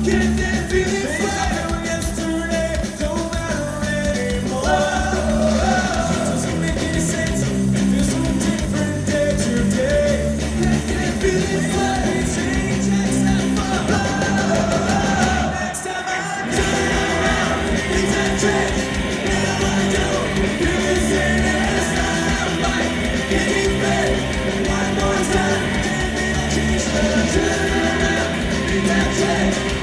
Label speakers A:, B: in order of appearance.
A: Can't that feeling fly? Yesterday don't matter anymore. Doesn't make any sense. It feels so different day to day. Can't feeling fly? Change next time next time I turn around, things have changed. Now I don't feel the same as I might. Getting better one more time, and then I change. Turn around, things have changed.